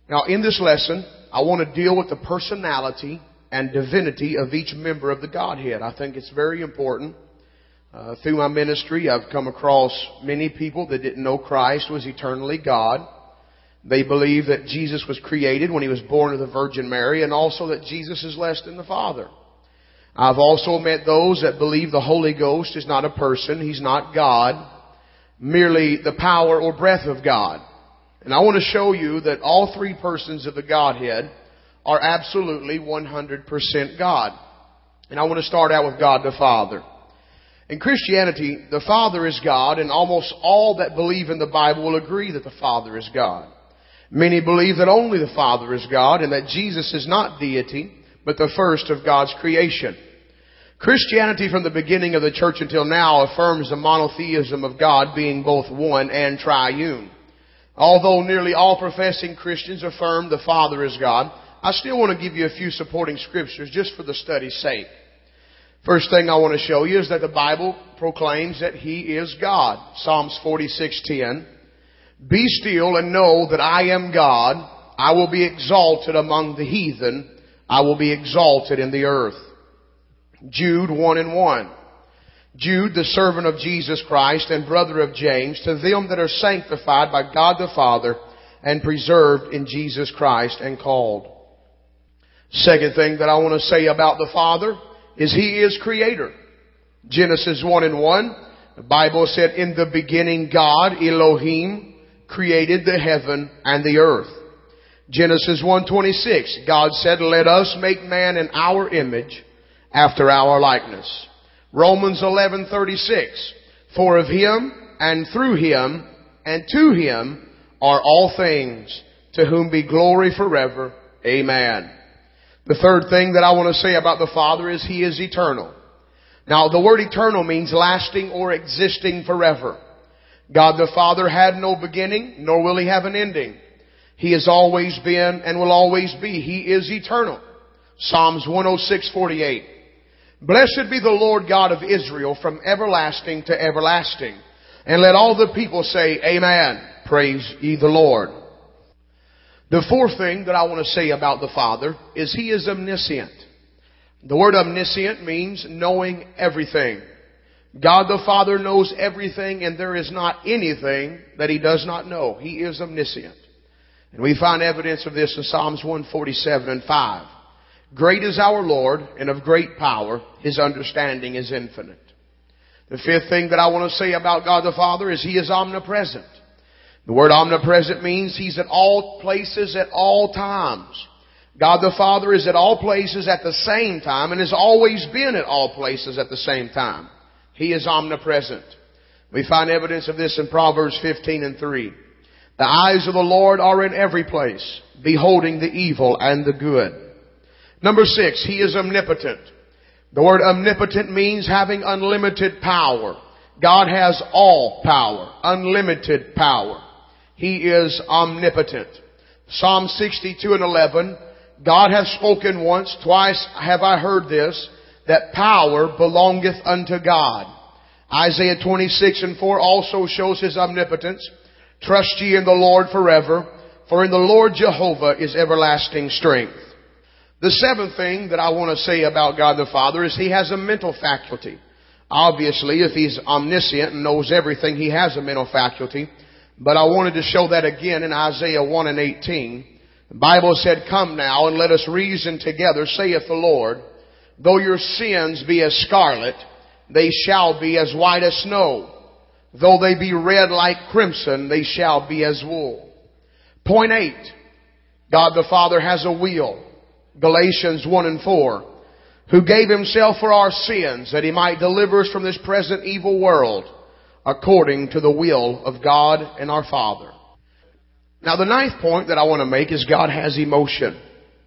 Now, in this lesson, I want to deal with the personality and divinity of each member of the Godhead. I think it's very important. Through my ministry, I've come across many people that didn't know Christ was eternally God. They believe that Jesus was created when He was born of the Virgin Mary, and also that Jesus is less than the Father. I've also met those that believe the Holy Ghost is not a person. He's not God, merely the power or breath of God. And I want to show you that all three persons of the Godhead are absolutely 100% God. And I want to start out with God the Father. In Christianity, the Father is God, and almost all that believe in the Bible will agree that the Father is God. Many believe that only the Father is God and that Jesus is not deity, but the first of God's creation. Christianity from the beginning of the church until now affirms the monotheism of God being both one and triune. Although nearly all professing Christians affirm the Father is God, I still want to give you a few supporting scriptures just for the study's sake. First thing I want to show you is that the Bible proclaims that He is God. Psalms 46:10. Be still and know that I am God. I will be exalted among the heathen. I will be exalted in the earth. Jude 1:1. Jude, the servant of Jesus Christ and brother of James, to them that are sanctified by God the Father and preserved in Jesus Christ and called. Second thing that I want to say about the Father is He is Creator. Genesis 1:1, the Bible said, in the beginning God, Elohim, created the heaven and the earth. Genesis 1:26, God said, let us make man in our image, after our likeness. Romans 11:36, for of Him and through Him and to Him are all things, to whom be glory forever. Amen. The third thing that I want to say about the Father is He is eternal. Now, the word eternal means lasting or existing forever. God the Father had no beginning, nor will He have an ending. He has always been and will always be. He is eternal. Psalms 106:48. Blessed be the Lord God of Israel from everlasting to everlasting. And let all the people say, Amen. Praise ye the Lord. The fourth thing that I want to say about the Father is He is omniscient. The word omniscient means knowing everything. God the Father knows everything, and there is not anything that He does not know. He is omniscient. And we find evidence of this in Psalms 147:5. Great is our Lord, and of great power. His understanding is infinite. The fifth thing that I want to say about God the Father is He is omnipresent. The word omnipresent means He's at all places at all times. God the Father is at all places at the same time and has always been at all places at the same time. He is omnipresent. We find evidence of this in Proverbs 15:3. The eyes of the Lord are in every place, beholding the evil and the good. Number 6, He is omnipotent. The word omnipotent means having unlimited power. God has all power, unlimited power. He is omnipotent. Psalm 62:11, God hath spoken once, twice have I heard this, that power belongeth unto God. Isaiah 26:4 also shows His omnipotence. Trust ye in the Lord forever, for in the Lord Jehovah is everlasting strength. The seventh thing that I want to say about God the Father is He has a mental faculty. Obviously, if He's omniscient and knows everything, He has a mental faculty. But I wanted to show that again in Isaiah 1:18. The Bible said, come now and let us reason together, saith the Lord. Though your sins be as scarlet, they shall be as white as snow. Though they be red like crimson, they shall be as wool. Point 8. God the Father has a will. Galatians 1:4. Who gave Himself for our sins, that He might deliver us from this present evil world, according to the will of God and our Father. Now, the ninth point that I want to make is God has emotion.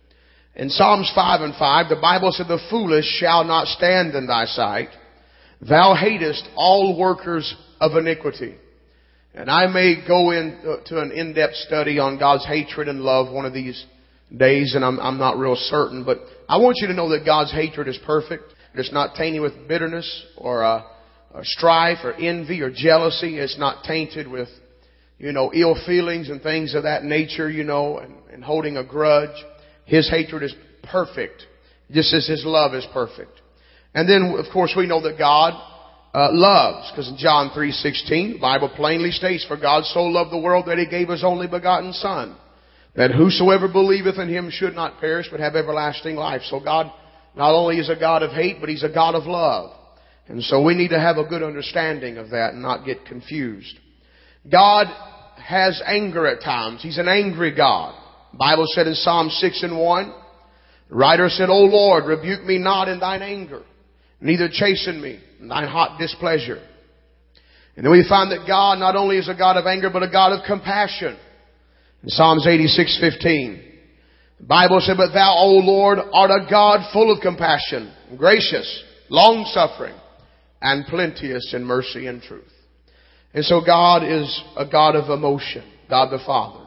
In Psalms 5:5, the Bible said, the foolish shall not stand in Thy sight. Thou hatest all workers of iniquity. And I may go into an in-depth study on God's hatred and love one of these days, and I'm not real certain, but I want you to know that God's hatred is perfect. It's not tainted with bitterness or strife or envy or jealousy. It's not tainted with ill feelings and things of that nature, and holding a grudge. His hatred is perfect, just as His love is perfect. And then, of course, we know that God loves, because in John 3:16, the Bible plainly states, "For God so loved the world that He gave His only begotten Son, that whosoever believeth in Him should not perish, but have everlasting life." So God not only is a God of hate, but He's a God of love. And so we need to have a good understanding of that and not get confused. God has anger at times. He's an angry God. The Bible said in Psalm 6:1, the writer said, "O Lord, rebuke me not in thine anger, neither chasten me in thine hot displeasure." And then we find that God not only is a God of anger, but a God of compassion. In Psalms 86:15, the Bible said, "But thou, O Lord, art a God full of compassion, gracious, long-suffering, and plenteous in mercy and truth." And so God is a God of emotion, God the Father.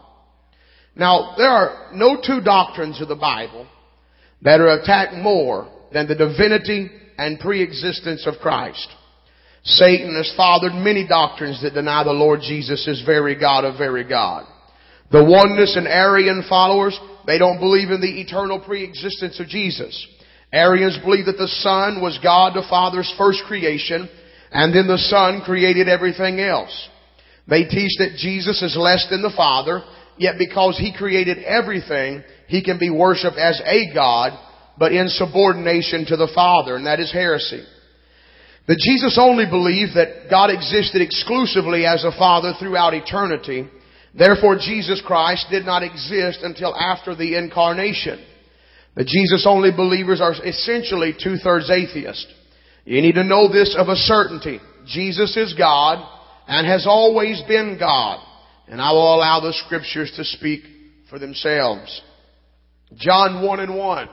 Now, there are no two doctrines of the Bible that are attacked more than the divinity and pre-existence of Christ. Satan has fathered many doctrines that deny the Lord Jesus is very God of very God. The oneness and Arian followers, they don't believe in the eternal pre-existence of Jesus. Arians believe that the Son was God the Father's first creation, and then the Son created everything else. They teach that Jesus is less than the Father, yet because He created everything, He can be worshipped as a God, but in subordination to the Father, and that is heresy. The Jesus only believed that God existed exclusively as a Father throughout eternity. Therefore, Jesus Christ did not exist until after the Incarnation. The Jesus only believers are essentially two-thirds atheists. You need to know this of a certainty. Jesus is God and has always been God. And I will allow the Scriptures to speak for themselves. John 1:1.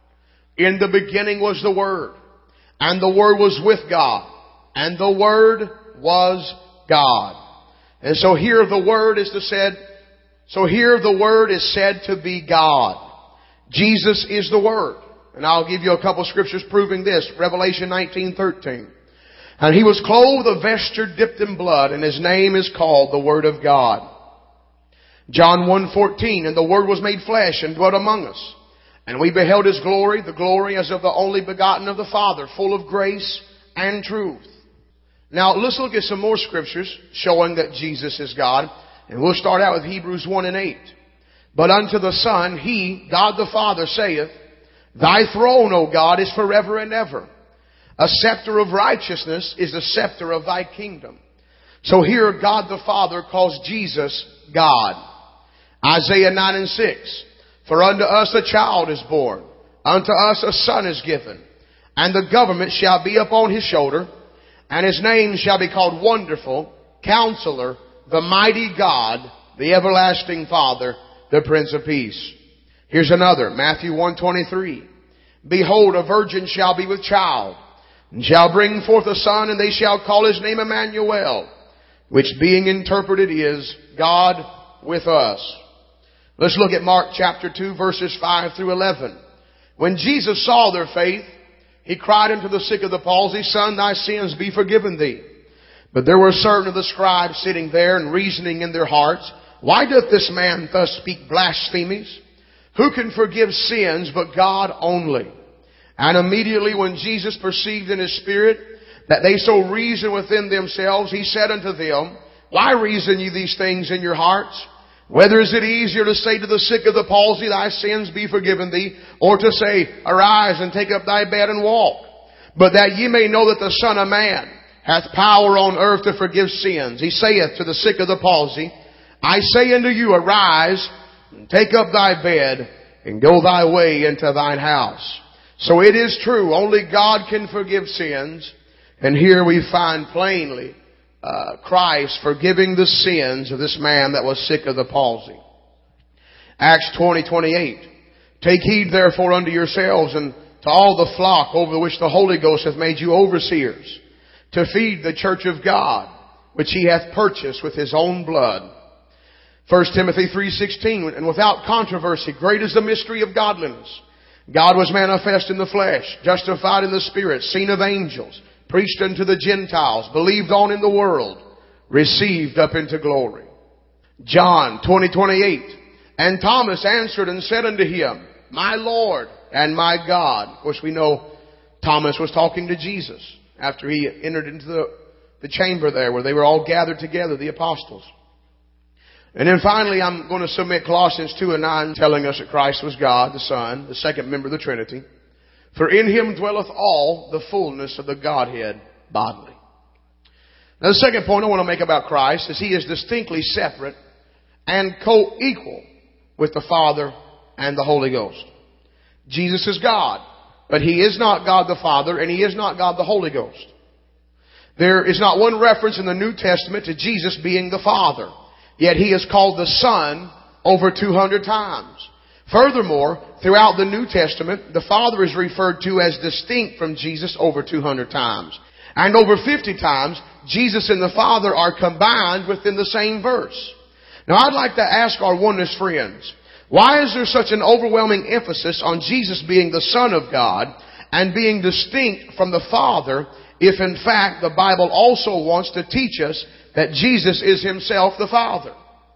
In the beginning was the Word, and the Word was with God, and the Word was God. And so here the Word is said to be God. Jesus is the Word. And I'll give you a couple scriptures proving this. Revelation 19:13. "And He was clothed with a vesture dipped in blood, and His name is called the Word of God." John 1:14. "And the Word was made flesh and dwelt among us. And we beheld His glory, the glory as of the only begotten of the Father, full of grace and truth." Now let's look at some more scriptures showing that Jesus is God. And we'll start out with Hebrews 1:8. "But unto the Son, He, God the Father, saith, Thy throne, O God, is forever and ever. A scepter of righteousness is the scepter of Thy kingdom." So here God the Father calls Jesus God. Isaiah 9:6. "For unto us a child is born, unto us a son is given, and the government shall be upon His shoulder, and His name shall be called Wonderful, Counselor, the Mighty God, the Everlasting Father, the Prince of Peace." Here's another, Matthew 1:23. "Behold, a virgin shall be with child, and shall bring forth a son, and they shall call His name Emmanuel," which being interpreted is God with us. Let's look at Mark chapter 2, verses 5 through 11. "When Jesus saw their faith, He cried unto the sick of the palsy, Son, thy sins be forgiven thee. But there were certain of the scribes sitting there and reasoning in their hearts, Why doth this man thus speak blasphemies? Who can forgive sins but God only? And immediately when Jesus perceived in His spirit that they so reasoned within themselves, He said unto them, Why reason ye these things in your hearts? Whether is it easier to say to the sick of the palsy, Thy sins be forgiven thee, or to say, Arise and take up thy bed and walk? But that ye may know that the Son of Man hath power on earth to forgive sins. He saith to the sick of the palsy, I say unto you, Arise, and take up thy bed, and go thy way into thine house. So it is true, only God can forgive sins. And here we find plainly Christ forgiving the sins of this man that was sick of the palsy. Acts 20:28. Take heed therefore unto yourselves and to all the flock over which the Holy Ghost hath made you overseers, to feed the church of God, which He hath purchased with His own blood. 1 Timothy 3:16. And without controversy, great is the mystery of godliness. God was manifest in the flesh, justified in the Spirit, seen of angels, preached unto the Gentiles, believed on in the world, received up into glory. John 20:28. And Thomas answered and said unto him, My Lord and my God. Of course, we know Thomas was talking to Jesus after he entered into the chamber there where they were all gathered together, the apostles. And then finally, I'm going to submit Colossians 2:9, telling us that Christ was God, the Son, the second member of the Trinity. For in Him dwelleth all the fullness of the Godhead bodily. Now the second point I want to make about Christ is He is distinctly separate and co-equal with the Father and the Holy Ghost. Jesus is God, but He is not God the Father and He is not God the Holy Ghost. There is not one reference in the New Testament to Jesus being the Father, yet He is called the Son over 200 times. Furthermore, throughout the New Testament, the Father is referred to as distinct from Jesus over 200 times. And over 50 times, Jesus and the Father are combined within the same verse. Now I'd like to ask our oneness friends, why is there such an overwhelming emphasis on Jesus being the Son of God and being distinct from the Father if in fact the Bible also wants to teach us that Jesus is Himself the Father?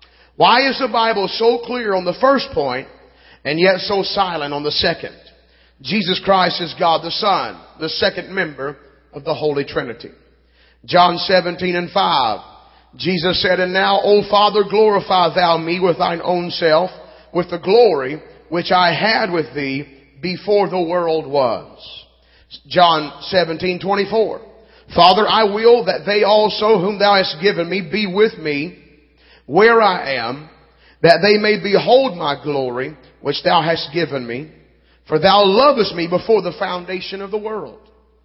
Why is the Bible so clear on the first point and yet so silent on the second? Jesus Christ is God the Son, the second member of the Holy Trinity. John 17:5. Jesus said, And now, O Father, glorify Thou me with Thine own self, with the glory which I had with Thee before the world was. John 17:24. Father, I will that they also whom Thou hast given me be with me where I am, that they may behold my glory which Thou hast given me, for Thou lovest me before the foundation of the world.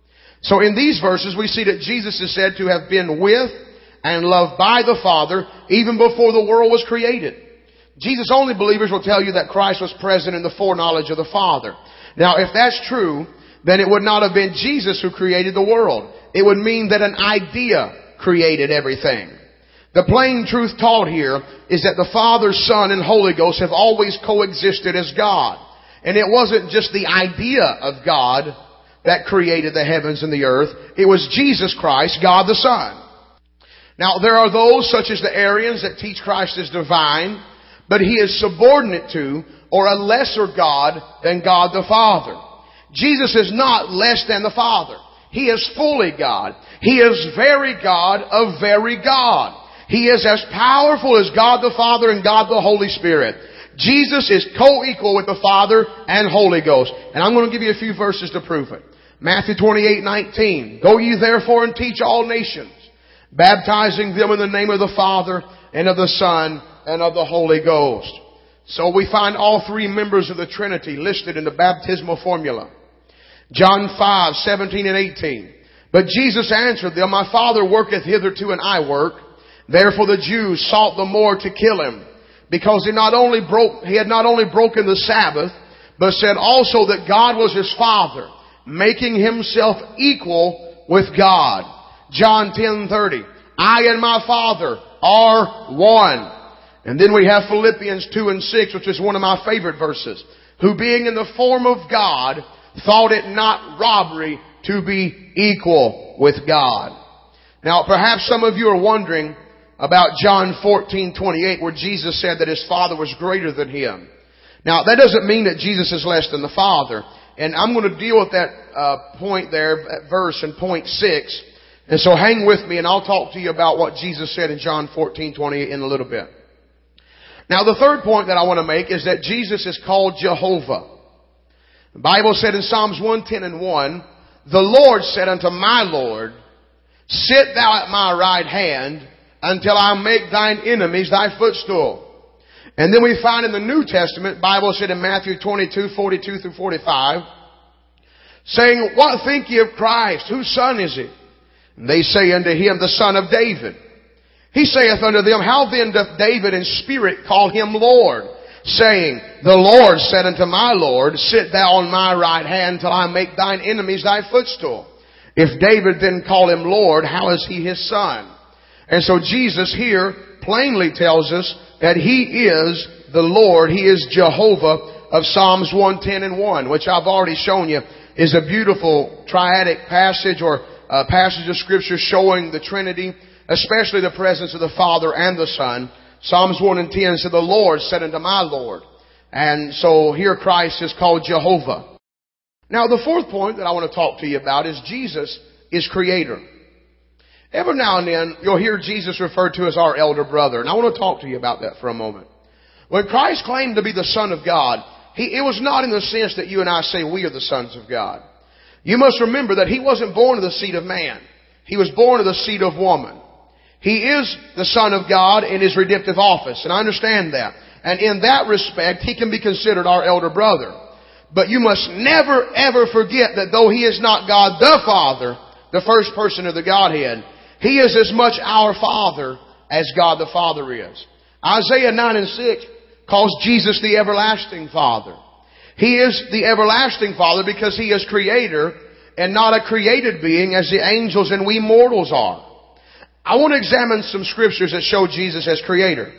So in these verses we see that Jesus is said to have been with and loved by the Father even before the world was created. Jesus only believers will tell you that Christ was present in the foreknowledge of the Father. Now if that's true, then it would not have been Jesus who created the world. It would mean that an idea created everything. The plain truth taught here is that the Father, Son, and Holy Ghost have always coexisted as God. And it wasn't just the idea of God that created the heavens and the earth. It was Jesus Christ, God the Son. Now, there are those, such as the Arians, that teach Christ is divine, but He is subordinate to or a lesser God than God the Father. Jesus is not less than the Father. He is fully God. He is very God of very God. He is as powerful as God the Father and God the Holy Spirit. Jesus is co-equal with the Father and Holy Ghost. And I'm going to give you a few verses to prove it. Matthew 28:19. Go ye therefore and teach all nations, baptizing them in the name of the Father and of the Son and of the Holy Ghost. So we find all three members of the Trinity listed in the baptismal formula. John 5:17 and 18. But Jesus answered them, My Father worketh hitherto and I work. Therefore the Jews sought the more to kill Him, because he had not only broken the Sabbath, but said also that God was His Father, making Himself equal with God. John 10:30. I and my Father are one. And then we have Philippians 2:6, which is one of my favorite verses. Who being in the form of God, thought it not robbery to be equal with God. Now perhaps some of you are wondering about John 14:28, where Jesus said that His Father was greater than Him. Now that doesn't mean that Jesus is less than the Father. And I'm going to deal with that point there, that verse in point 6. And so hang with me and I'll talk to you about what Jesus said in John 14:28 in a little bit. Now the third point that I want to make is that Jesus is called Jehovah. The Bible said in Psalms 110:1, The Lord said unto my Lord, Sit thou at my right hand until I make thine enemies thy footstool. And then we find in the New Testament, Bible said in Matthew 22:42 through 45, saying, What think ye of Christ? Whose son is He? And they say unto Him, The son of David. He saith unto them, How then doth David in spirit call Him Lord, saying, The Lord said unto my Lord, Sit thou on my right hand till I make thine enemies thy footstool. If David then call Him Lord, how is He His son? And so Jesus here plainly tells us that He is the Lord. He is Jehovah of Psalms 110:1, which I've already shown you is a beautiful triadic passage or a passage of Scripture showing the Trinity, especially the presence of the Father and the Son. Psalms 1 and 10 said, the Lord said unto my Lord. And so here Christ is called Jehovah. Now the fourth point that I want to talk to you about is Jesus is Creator. Every now and then you'll hear Jesus referred to as our elder brother. And I want to talk to you about that for a moment. When Christ claimed to be the Son of God, it was not in the sense that you and I say we are the sons of God. You must remember that He wasn't born of the seed of man. He was born of the seed of woman. He is the Son of God in His redemptive office. And I understand that. And in that respect, He can be considered our elder brother. But you must never ever forget that though He is not God the Father, the first person of the Godhead, He is as much our Father as God the Father is. Isaiah 9 and 6 calls Jesus the everlasting Father. He is the everlasting Father because He is Creator and not a created being as the angels and we mortals are. I want to examine some scriptures that show Jesus as Creator.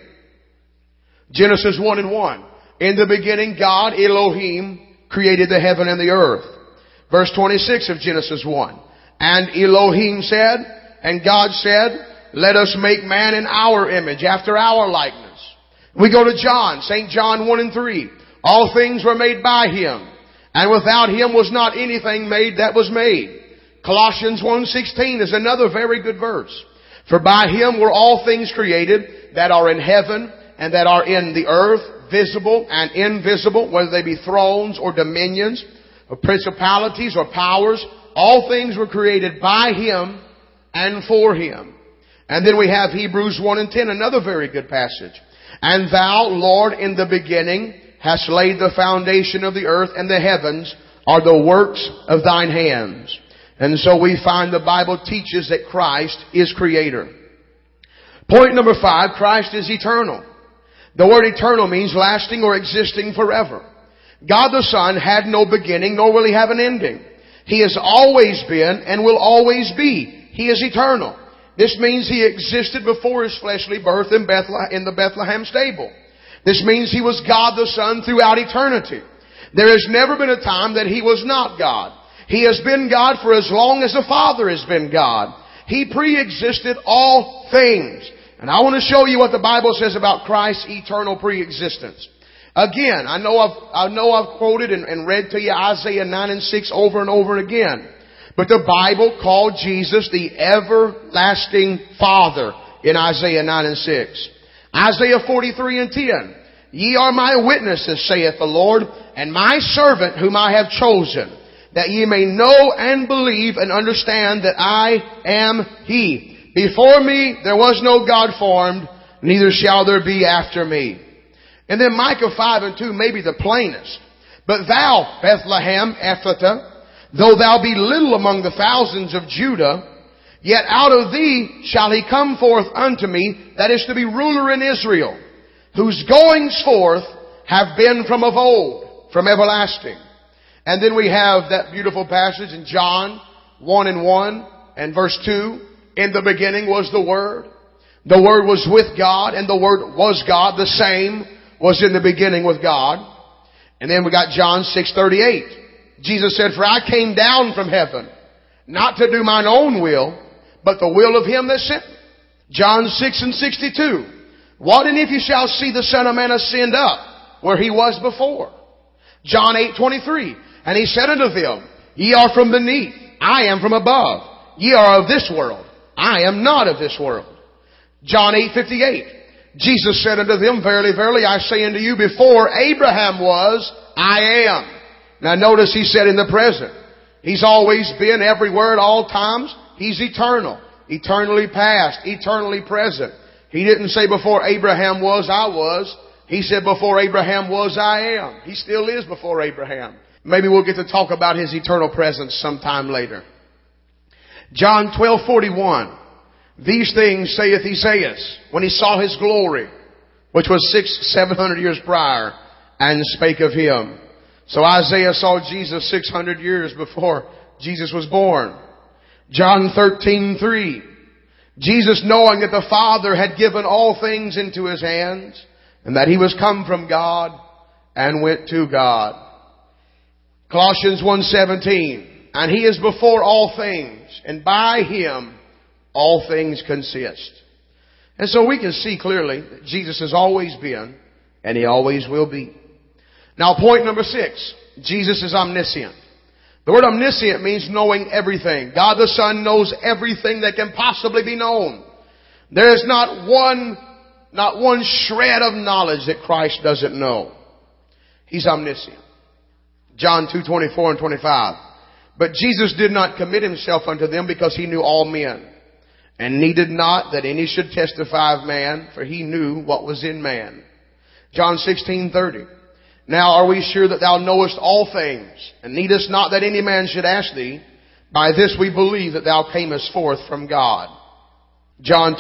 Genesis 1 and 1. In the beginning, God, Elohim, created the heaven and the earth. Verse 26 of Genesis 1. And Elohim said, and God said, let us make man in our image, after our likeness. We go to John, St. John 1 and 3. All things were made by Him, and without Him was not anything made that was made. Colossians 1:16 is another very good verse. For by Him were all things created that are in heaven and that are in the earth, visible and invisible, whether they be thrones or dominions, or principalities or powers. All things were created by Him and for Him. And then we have Hebrews 1 and 10, another very good passage. And Thou, Lord, in the beginning hast laid the foundation of the earth, and the heavens are the works of Thine hands. And so we find the Bible teaches that Christ is Creator. Point number 5, Christ is eternal. The word eternal means lasting or existing forever. God the Son had no beginning, nor will He have an ending. He has always been and will always be. He is eternal. This means He existed before His fleshly birth in the Bethlehem stable. This means He was God the Son throughout eternity. There has never been a time that He was not God. He has been God for as long as the Father has been God. He pre-existed all things. And I want to show you what the Bible says about Christ's eternal pre-existence. Again, I know I've quoted and read to you Isaiah 9 and 6 over and over again. But the Bible called Jesus the everlasting Father in Isaiah 9 and 6. Isaiah 43 and 10. Ye are my witnesses, saith the Lord, and my servant whom I have chosen, that ye may know and believe and understand that I am He. Before me there was no God formed, neither shall there be after me. And then Micah 5 and 2 may be the plainest. But thou, Bethlehem Ephratah, though thou be little among the thousands of Judah, yet out of thee shall He come forth unto me, that is to be ruler in Israel, whose goings forth have been from of old, from everlasting. And then we have that beautiful passage in John 1 and 1 and verse 2. In the beginning was the Word. The Word was with God, and the Word was God. The same was in the beginning with God. And then we got John 6:38. Jesus said, for I came down from heaven, not to do mine own will, but the will of Him that sent me. John 6 and 62. What and if you shall see the Son of Man ascend up, where He was before? John 8:23. And He said unto them, ye are from beneath, I am from above. Ye are of this world, I am not of this world. John 8:58. Jesus said unto them, verily, verily, I say unto you, before Abraham was, I am. Now notice He said in the present. He's always been everywhere at all times. He's eternal. Eternally past. Eternally present. He didn't say before Abraham was, I was. He said before Abraham was, I am. He still is before Abraham. Maybe we'll get to talk about His eternal presence sometime later. John 12:41. These things saith Esaias when he saw His glory, which was 600-700 years prior, and spake of Him. So Isaiah saw Jesus 600 years before Jesus was born. John 13:3. Jesus, knowing that the Father had given all things into His hands, and that He was come from God and went to God. Colossians 1:17. And He is before all things, and by Him all things consist. And so we can see clearly that Jesus has always been, and He always will be. Now point number 6. Jesus is omniscient. The word omniscient means knowing everything. God the Son knows everything that can possibly be known. There is not one shred of knowledge that Christ doesn't know. He's omniscient. John 2:24 and 25. But Jesus did not commit Himself unto them, because He knew all men, and needed not that any should testify of man, for He knew what was in man. John 16:30. Now are we sure that Thou knowest all things, and needest not that any man should ask Thee? By this we believe that Thou camest forth from God. John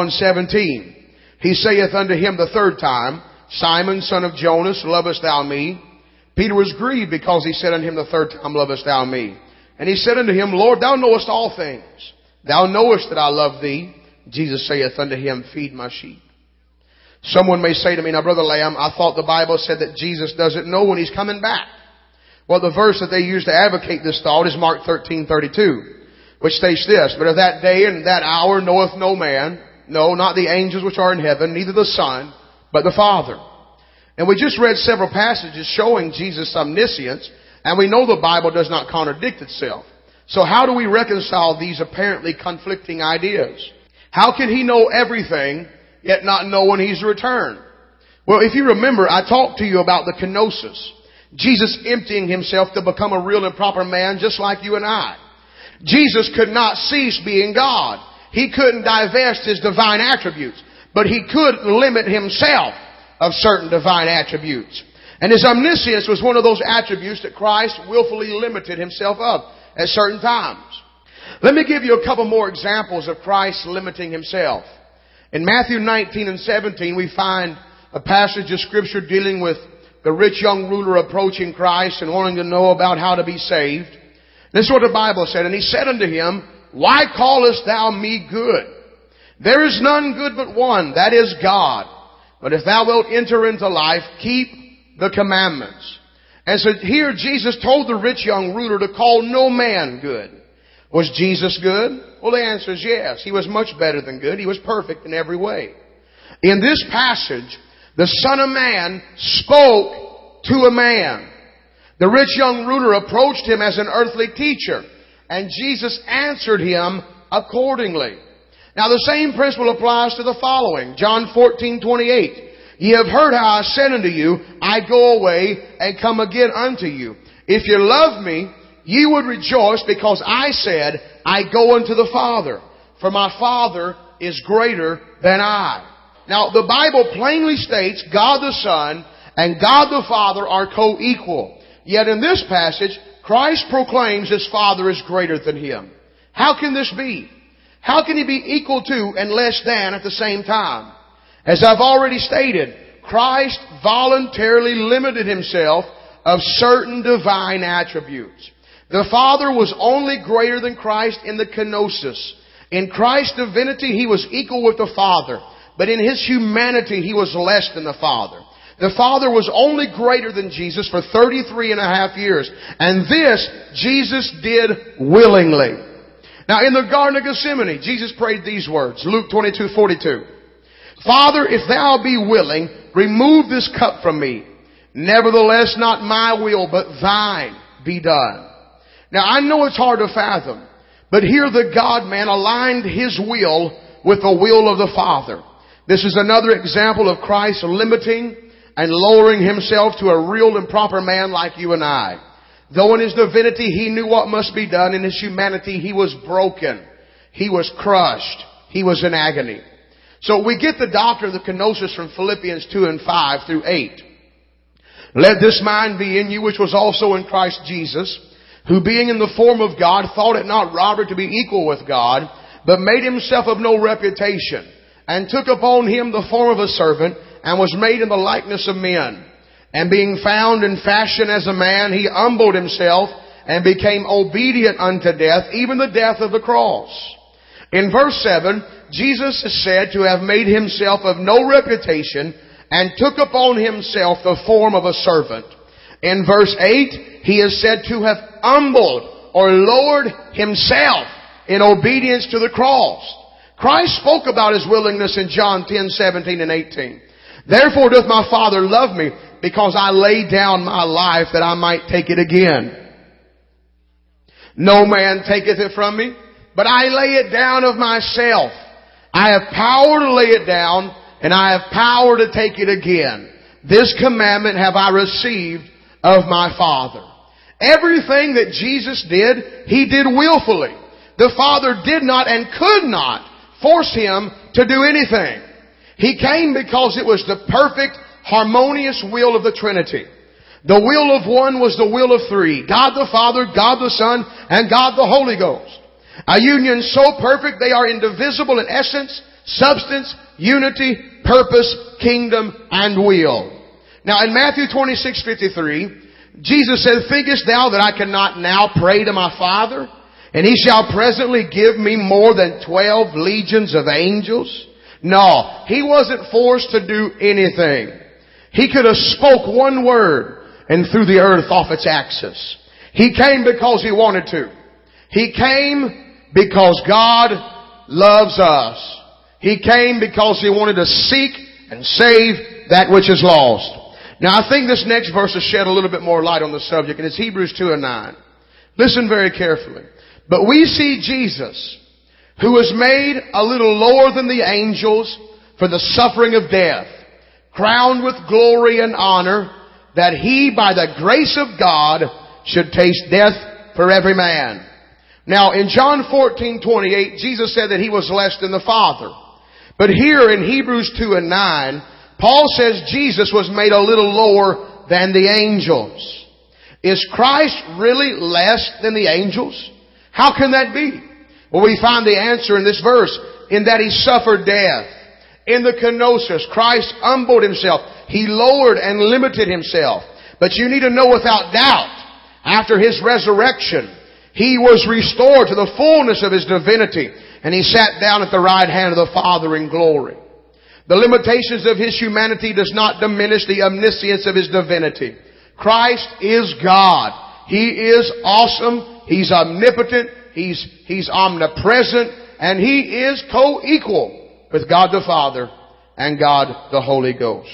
21:17. He saith unto him the third time, Simon, son of Jonas, lovest thou me? Peter was grieved because he said unto him the third time, Lovest thou me? And he said unto him, Lord, Thou knowest all things. Thou knowest that I love Thee. Jesus saith unto him, Feed my sheep. Someone may say to me, now Brother Lamb, I thought the Bible said that Jesus doesn't know when He's coming back. Well, the verse that they use to advocate this thought is Mark 13:32, which states this, But of that day and that hour knoweth no man, no, not the angels which are in heaven, neither the Son, but the Father. And we just read several passages showing Jesus' omniscience, and we know the Bible does not contradict itself. So how do we reconcile these apparently conflicting ideas? How can He know everything, yet not know when He's returned? Well, if you remember, I talked to you about the kenosis. Jesus emptying Himself to become a real and proper man just like you and I. Jesus could not cease being God. He couldn't divest His divine attributes, but He could limit Himself of certain divine attributes. And His omniscience was one of those attributes that Christ willfully limited Himself of at certain times. Let me give you a couple more examples of Christ limiting Himself. In Matthew 19 and 17, we find a passage of Scripture dealing with the rich young ruler approaching Christ and wanting to know about how to be saved. This is what the Bible said. And He said unto him, Why callest thou me good? There is none good but one, that is God. But if thou wilt enter into life, keep the commandments. And so here Jesus told the rich young ruler to call no man good. Was Jesus good? Well, the answer is yes. He was much better than good. He was perfect in every way. In this passage, the Son of Man spoke to a man. The rich young ruler approached Him as an earthly teacher, and Jesus answered him accordingly. Now the same principle applies to the following. John 14:28. Ye have heard how I said unto you, I go away and come again unto you. If you love me, ye would rejoice, because I said, I go unto the Father, for my Father is greater than I. Now the Bible plainly states God the Son and God the Father are co-equal. Yet in this passage, Christ proclaims His Father is greater than Him. How can this be? How can He be equal to and less than at the same time? As I've already stated, Christ voluntarily limited Himself of certain divine attributes. The Father was only greater than Christ in the kenosis. In Christ's divinity, He was equal with the Father. But in His humanity, He was less than the Father. The Father was only greater than Jesus for 33 and a half years. And this, Jesus did willingly. Now in the Garden of Gethsemane, Jesus prayed these words. Luke 22:42. Father, if Thou be willing, remove this cup from me. Nevertheless, not my will, but Thine be done. Now I know it's hard to fathom, but here the God-man aligned His will with the will of the Father. This is another example of Christ limiting and lowering Himself to a real and proper man like you and I. Though in His divinity He knew what must be done, in His humanity He was broken. He was crushed. He was in agony. So we get the doctrine of the kenosis from Philippians 2 and 5 through 8. Let this mind be in you which was also in Christ Jesus, who being in the form of God thought it not robbery to be equal with God, but made Himself of no reputation, and took upon Him the form of a servant, and was made in the likeness of men. And being found in fashion as a man, He humbled Himself, and became obedient unto death, even the death of the cross. In verse 7, Jesus is said to have made Himself of no reputation, and took upon Himself the form of a servant. In verse 8, He is said to have humbled or lowered Himself in obedience to the cross. Christ spoke about His willingness in John 10:17 and 18. Therefore doth my Father love me, because I lay down my life that I might take it again. No man taketh it from me, but I lay it down of myself. I have power to lay it down, and I have power to take it again. This commandment have I received of my Father. Everything that Jesus did, He did willfully. The Father did not and could not force Him to do anything. He came because it was the perfect, harmonious will of the Trinity. The will of one was the will of three. God the Father, God the Son, and God the Holy Ghost. A union so perfect they are indivisible in essence, substance, unity, purpose, kingdom, and will. Now in Matthew 26:53, Jesus said, Thinkest thou that I cannot now pray to my Father, and He shall presently give me more than 12 legions of angels? No, He wasn't forced to do anything. He could have spoke one word and threw the earth off its axis. He came because He wanted to. He came because God loves us. He came because He wanted to seek and save that which is lost. Now I think this next verse will shed a little bit more light on the subject, and it's Hebrews 2:9. Listen very carefully. But we see Jesus, who was made a little lower than the angels for the suffering of death, crowned with glory and honor, that He, by the grace of God, should taste death for every man. Now, in John 14:28, Jesus said that He was less than the Father. But here in Hebrews 2:9, Paul says Jesus was made a little lower than the angels. Is Christ really less than the angels? How can that be? Well, we find the answer in this verse, in that He suffered death. In the kenosis, Christ humbled Himself. He lowered and limited Himself. But you need to know without doubt, after His resurrection, He was restored to the fullness of His divinity, and He sat down at the right hand of the Father in glory. The limitations of His humanity does not diminish the omniscience of His divinity. Christ is God. He is awesome. He's omnipotent. He's omnipresent. And He is co-equal with God the Father and God the Holy Ghost.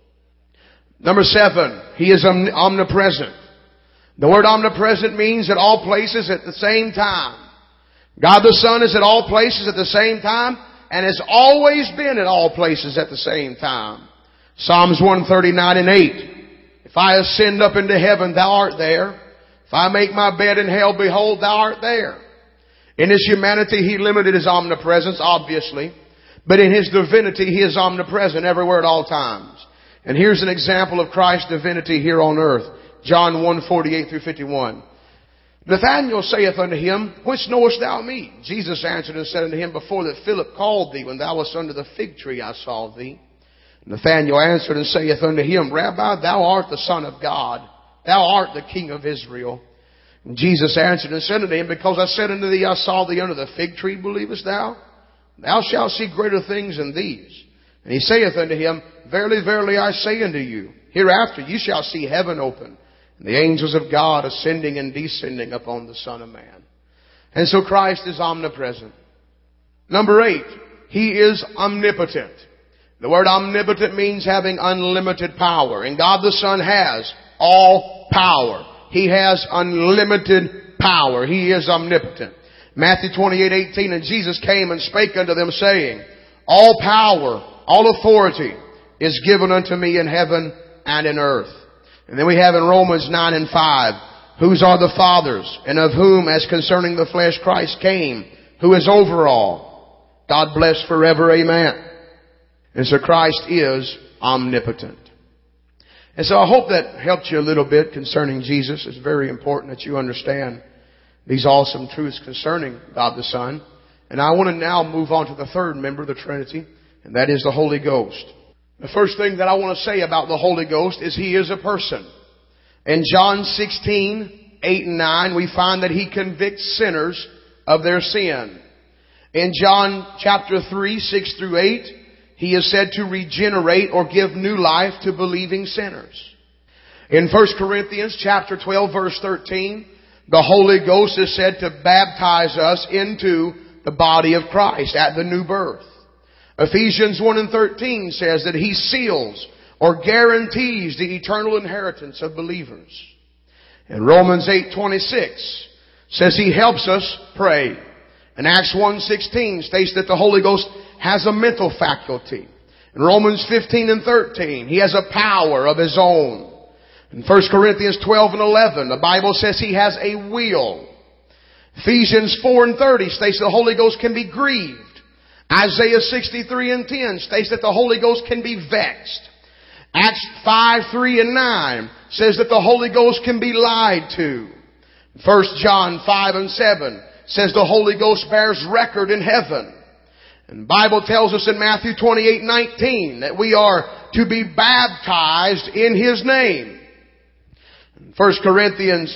Number 7, He is omnipresent. The word omnipresent means at all places at the same time. God the Son is at all places at the same time, and has always been at all places at the same time. Psalms 139 and 8. If I ascend up into heaven, Thou art there. If I make my bed in hell, behold, Thou art there. In His humanity, He limited His omnipresence, obviously. But in His divinity, He is omnipresent everywhere at all times. And here's an example of Christ's divinity here on earth. John 1:48 through 51. Nathanael saith unto Him, Whence knowest thou me? Jesus answered and said unto him, Before that Philip called thee, when thou wast under the fig tree, I saw thee. Nathanael answered and saith unto him, Rabbi, thou art the Son of God. Thou art the King of Israel. And Jesus answered and said unto him, Because I said unto thee, I saw thee under the fig tree, believest thou? Thou shalt see greater things than these. And He saith unto him, Verily, verily, I say unto you, hereafter you shall see heaven open, and the angels of God ascending and descending upon the Son of Man. And so Christ is omnipresent. Number 8, He is omnipotent. The word omnipotent means having unlimited power. And God the Son has all power. He has unlimited power. He is omnipotent. Matthew 28:18, And Jesus came and spake unto them, saying, All power, all authority is given unto me in heaven and in earth. And then we have in Romans 9 and 5, Whose are the fathers, and of whom, as concerning the flesh, Christ came, who is over all. God bless forever, amen. And so Christ is omnipotent. And so I hope that helped you a little bit concerning Jesus. It's very important that you understand these awesome truths concerning God the Son. And I want to now move on to the third member of the Trinity, and that is the Holy Ghost. The first thing that I want to say about the Holy Ghost is He is a person. In John 16:8 and 9, we find that He convicts sinners of their sin. In John chapter 3:6 through 8, He is said to regenerate or give new life to believing sinners. In 1 Corinthians chapter 12 verse 13, the Holy Ghost is said to baptize us into the body of Christ at the new birth. Ephesians 1:13 says that He seals or guarantees the eternal inheritance of believers. And Romans 8:26 says He helps us pray. And Acts 1:16 states that the Holy Ghost has a mental faculty. In Romans 15:13, He has a power of His own. In 1 Corinthians 12:11, the Bible says He has a will. Ephesians 4:30 states the Holy Ghost can be grieved. Isaiah 63:10 states that the Holy Ghost can be vexed. Acts 5:3-9 says that the Holy Ghost can be lied to. 1 John 5:7 says the Holy Ghost bears record in heaven. And the Bible tells us in Matthew 28:19 that we are to be baptized in His name. 1 Corinthians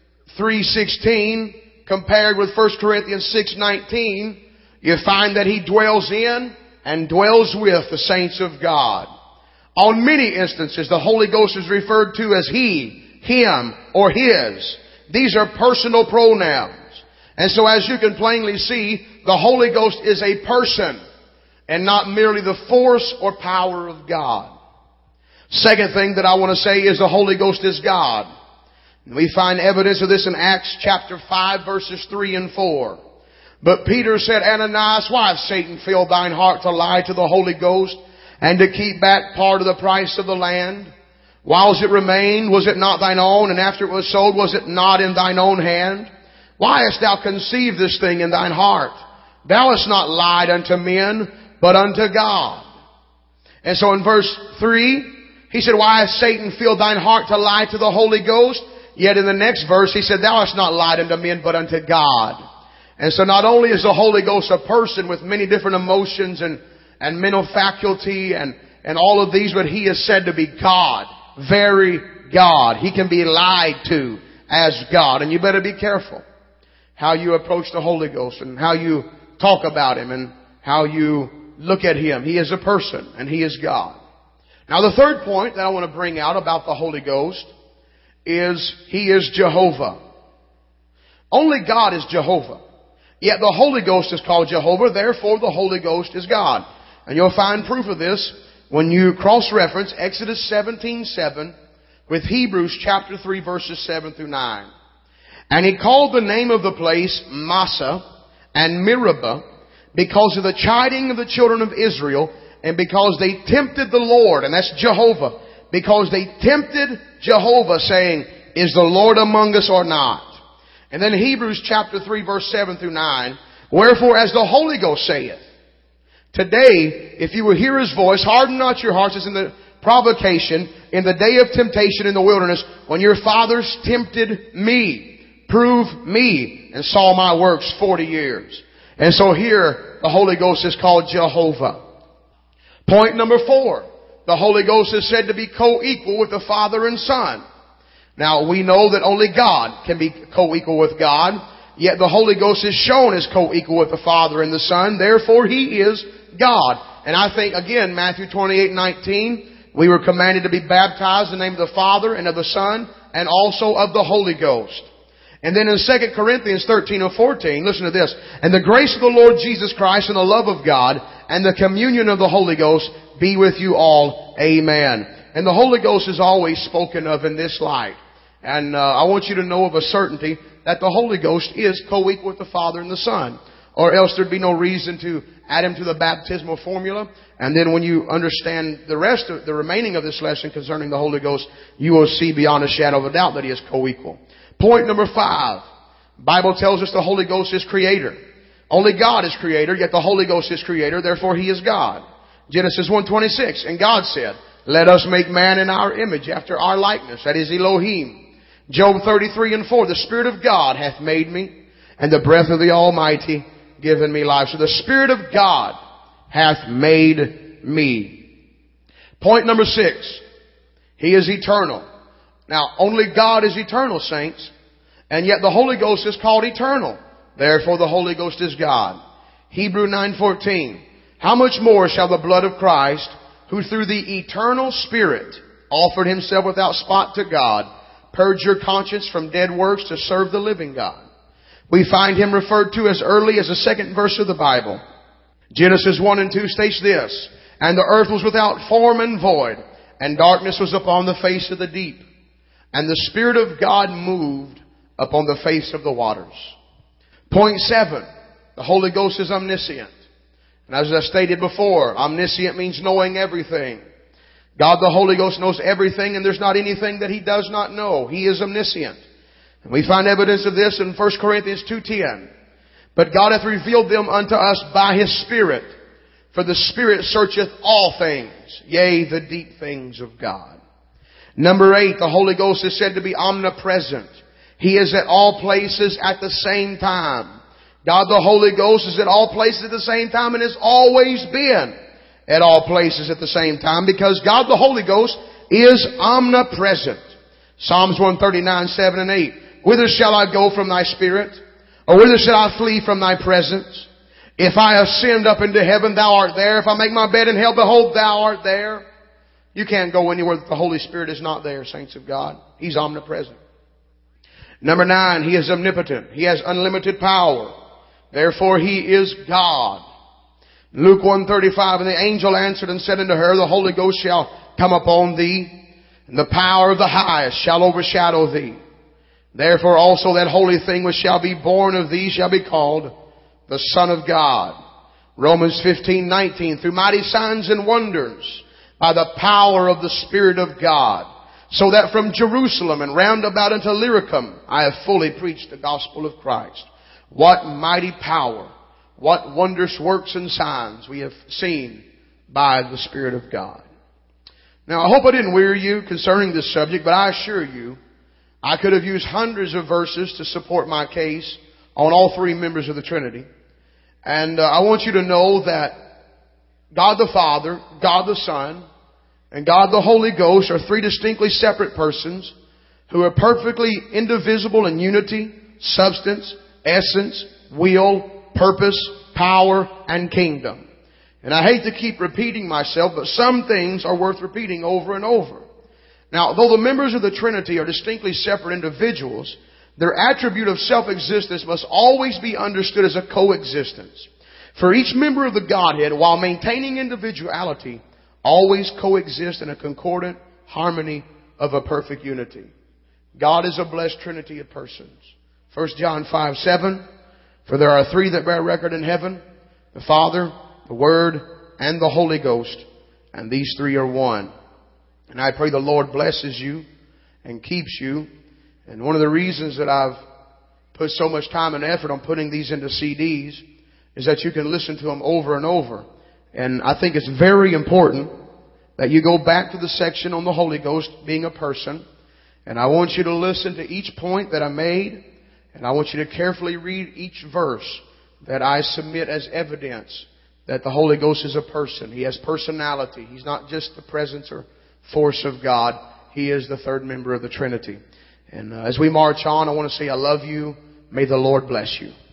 3:16 compared with 1 Corinthians 6:19, you find that He dwells in and dwells with the saints of God. On many instances, the Holy Ghost is referred to as He, Him, or His. These are personal pronouns. And so as you can plainly see, the Holy Ghost is a person and not merely the force or power of God. Second thing that I want to say is the Holy Ghost is God. And we find evidence of this in Acts chapter 5 verses 3 and 4. But Peter said, Ananias, why hath Satan filled thine heart to lie to the Holy Ghost and to keep back part of the price of the land? Whiles it remained, was it not thine own? And after it was sold, was it not in thine own hand? Why hast thou conceived this thing in thine heart? Thou hast not lied unto men, but unto God. And so in verse 3, he said, why hath Satan filled thine heart to lie to the Holy Ghost? Yet in the next verse, he said, thou hast not lied unto men, but unto God. And so not only is the Holy Ghost a person with many different emotions and mental faculty and all of these, but He is said to be God. Very God. He can be lied to as God. And you better be careful how you approach the Holy Ghost and how you talk about Him and how you look at Him. He is a person and He is God. Now the third point that I want to bring out about the Holy Ghost is He is Jehovah. Only God is Jehovah. Yet the Holy Ghost is called Jehovah, therefore the Holy Ghost is God. And you'll find proof of this when you cross-reference Exodus 17:7 with Hebrews chapter 3 verses 7-9. And He called the name of the place Massah and Meribah because of the chiding of the children of Israel and because they tempted the Lord, and that's Jehovah, because they tempted Jehovah saying, is the Lord among us or not? And then Hebrews chapter 3 verse 7-9, wherefore as the Holy Ghost saith, today, if you will hear His voice, harden not your hearts as in the provocation, in the day of temptation in the wilderness, when your fathers tempted me, proved me, and saw my works 40 years. And so here, the Holy Ghost is called Jehovah. Point number 4. The Holy Ghost is said to be co-equal with the Father and Son. Now, we know that only God can be co-equal with God, yet the Holy Ghost is shown as co-equal with the Father and the Son. Therefore, He is God. And I think, again, Matthew 28:19, we were commanded to be baptized in the name of the Father and of the Son and also of the Holy Ghost. And then in 2 Corinthians 13:14, listen to this. And the grace of the Lord Jesus Christ and the love of God and the communion of the Holy Ghost be with you all. Amen. And the Holy Ghost is always spoken of in this light. And I want you to know of a certainty that the Holy Ghost is co-equal with the Father and the Son. Or else there'd be no reason to add Him to the baptismal formula. And then when you understand the remaining of this lesson concerning the Holy Ghost, you will see beyond a shadow of a doubt that He is co-equal. Point number 5. The Bible tells us the Holy Ghost is Creator. Only God is Creator, yet the Holy Ghost is Creator, therefore He is God. Genesis 1:26, and God said, let us make man in our image, after our likeness, that is Elohim. Job 33:4, the Spirit of God hath made me, and the breath of the Almighty given me life. So the Spirit of God hath made me. Point number 6. He is eternal. Now, only God is eternal, saints. And yet the Holy Ghost is called eternal. Therefore the Holy Ghost is God. Hebrew 9:14. How much more shall the blood of Christ, who through the eternal Spirit offered Himself without spot to God, purge your conscience from dead works to serve the living God? We find Him referred to as early as the second verse of the Bible. Genesis 1 and 2 states this, "And the earth was without form and void, and darkness was upon the face of the deep. And the Spirit of God moved upon the face of the waters." Point 7, the Holy Ghost is omniscient. And as I stated before, omniscient means knowing everything. God the Holy Ghost knows everything, and there's not anything that He does not know. He is omniscient. And we find evidence of this in 1 Corinthians 2:10. "But God hath revealed them unto us by His Spirit. For the Spirit searcheth all things, yea, the deep things of God." Number 8, the Holy Ghost is said to be omnipresent. He is at all places at the same time. God the Holy Ghost is at all places at the same time and has always been at all places at the same time, because God the Holy Ghost is omnipresent. Psalms 139, 7 and 8. "Whither shall I go from Thy Spirit? Or whither shall I flee from Thy presence? If I ascend up into heaven, Thou art there. If I make my bed in hell, behold, Thou art there." You can't go anywhere that the Holy Spirit is not there, saints of God. He's omnipresent. Number 9, He is omnipotent. He has unlimited power. Therefore, He is God. Luke 1:35, "And the angel answered and said unto her, The Holy Ghost shall come upon thee, and the power of the highest shall overshadow thee. Therefore also that holy thing which shall be born of thee shall be called the Son of God." Romans 15:19, "Through mighty signs and wonders, by the power of the Spirit of God, so that from Jerusalem and round about unto Illyricum I have fully preached the gospel of Christ." What mighty power, what wondrous works and signs we have seen by the Spirit of God. Now, I hope I didn't weary you concerning this subject, but I assure you, I could have used hundreds of verses to support my case on all three members of the Trinity. And I want you to know that God the Father, God the Son, and God the Holy Ghost are three distinctly separate persons who are perfectly indivisible in unity, substance, essence, will, purpose, power, and kingdom. And I hate to keep repeating myself, but some things are worth repeating over and over. Now, though the members of the Trinity are distinctly separate individuals, their attribute of self-existence must always be understood as a coexistence. For each member of the Godhead, while maintaining individuality, always coexist in a concordant harmony of a perfect unity. God is a blessed Trinity of persons. 1 John 5:7, "For there are three that bear record in heaven, the Father, the Word, and the Holy Ghost, and these three are one." And I pray the Lord blesses you and keeps you. And one of the reasons that I've put so much time and effort on putting these into CDs is that you can listen to them over and over. And I think it's very important that you go back to the section on the Holy Ghost being a person. And I want you to listen to each point that I made. And I want you to carefully read each verse that I submit as evidence that the Holy Ghost is a person. He has personality. He's not just the presence or force of God. He is the third member of the Trinity. And as we march on, I want to say I love you. May the Lord bless you.